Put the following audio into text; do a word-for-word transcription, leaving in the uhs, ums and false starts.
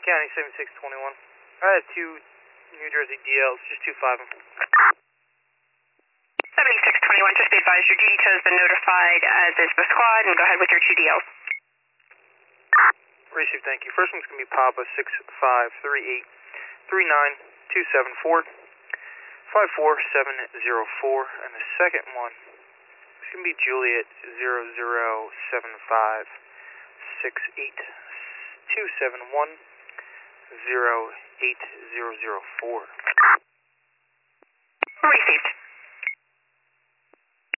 County seventy-six twenty-one. I have two New Jersey D Ls, just two five them. seventy-six twenty-one, just be advised your duty tow has been notified, as is the squad, and go ahead with your two D Ls. Received, thank you. First one's going to be Papa six five three eight three nine two seven four five four seven zero four, and the second one is going to be Juliet zero zero seven five six eight two seven one zero eight zero zero four. Received.